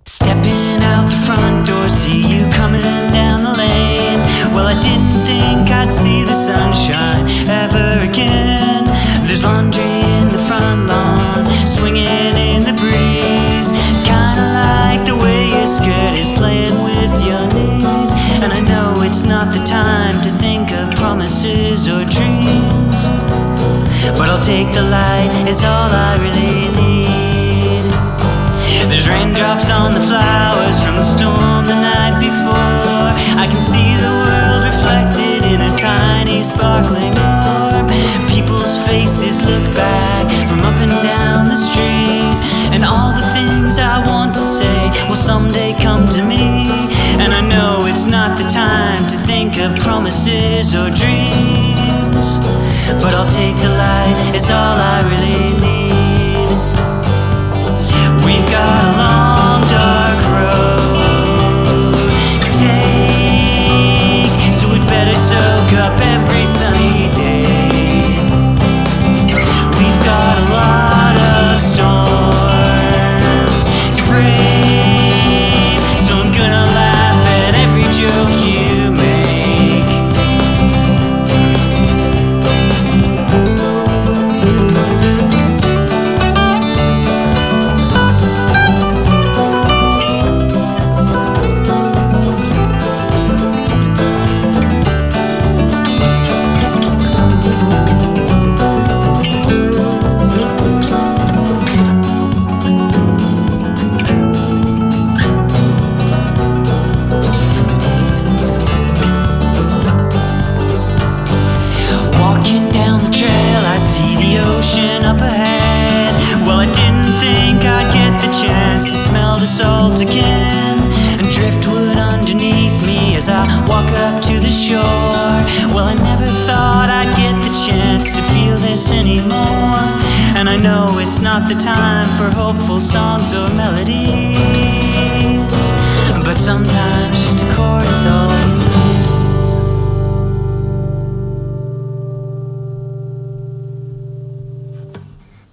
Stepping out the front door, see you coming down the lane. Well, I didn't think I'd see the sunshine ever again. There's laundry in the front lawn, swinging in the breeze. Kinda like the way your skirt is playing with your knees. And I know it's not the time to think of promises or dreams, but I'll take the light, it's all I really need. There's raindrops on the flowers from the storm the night before. I can see the world reflected in a tiny sparkling orb. People's faces look back from up and down the street, and all the things I want to say will someday come to me. And I know it's not the time to think of promises or dreams, but I'll take the light, it's all I really need. We've got a long dark road to take, so we'd better soak up every sunny day. We've got a lot of storms to brave, so I'm gonna laugh at every joke you make. Up ahead, well, I didn't think I'd get the chance to smell the salt again, and driftwood underneath me as I walk up to the shore. Well, I never thought I'd get the chance to feel this anymore, and I know it's not the time for hopeful songs or melodies, but sometimes just a chord is all you need.